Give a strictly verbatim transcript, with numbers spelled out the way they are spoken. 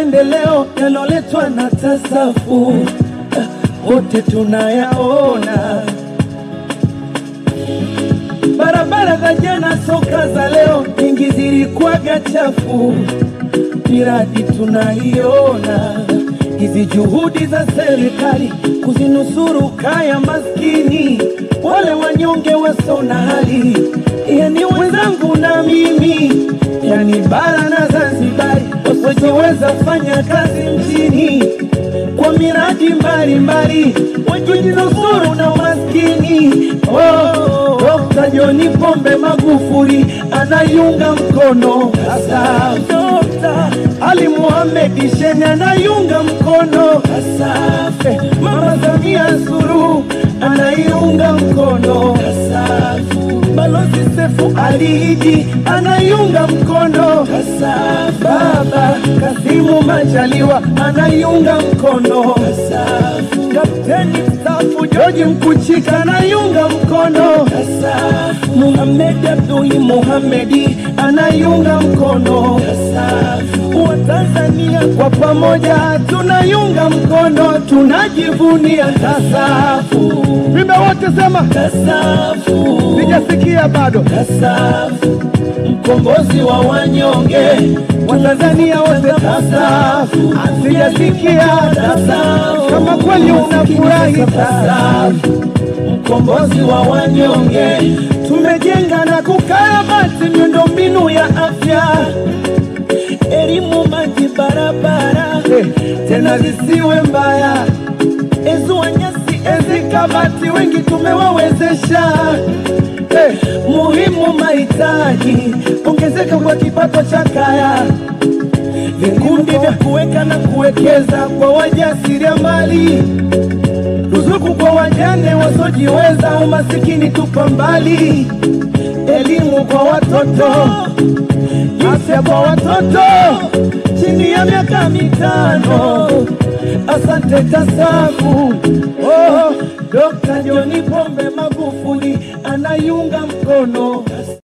maendeleo yanoletwa na tasafu wote tunayaona. Barabara za jana, soka za leo, nyingi zilikuwaga chafu, miradi tunaiona. Hizi juhudi za serikali kuzinusuru kaya maskini, wale wanyonge wasona hali, yani wenzangu na mimi, yani bara na Zanzibari, wasiojiweza fanya kazi mjini kwa miradi mbali mbali, wajinusuru na maskini. Oh, Dokta John Pombe Magufuli anayunga mkono hasa. Dokta Ali Mohamed Shein anayunga mkono hasa. Mama Samia Suluhu anayunga mkono hasa. Balozi Sefu Ali Iddi anayunga mkono hasa. Baba Kassim Majaliwa anayunga mkono hasa. Kapteni mstaafu George Mkuchika anayunga mkono hasa. Mohamed Abdul Mohamed anayunga mkono hasa. Watanzania kwa pamoja tunayunga mkono, tunajivunia tasafu. Vime wote sema tasafu. Sijasikia bado. Tasafu, mkombozi wa wanyonge, Watanzania wote tasafu. Sijasikia tasafu. Kama kweli unafurahi tasafu, mkombozi wa wanyonge. Tumejenga na kukarabati miundombinu ya afya, elimu, maji, barabara, hey, tena zisiwe mbaya. Ezu wanyasi, ezi kabati, wengi tumewawezesha. Hey, muhimu mahitaji, ongezeka kwa kipato cha kaya, vikundi vya kuweka na kuwekeza kwa wajasiriamali, ruzuku kwa wajane wasiojiweza, umasikini tupa mbali, elimu kwa watoto, afya kwa watoto chini ya miaka mitano. Asante tasafu.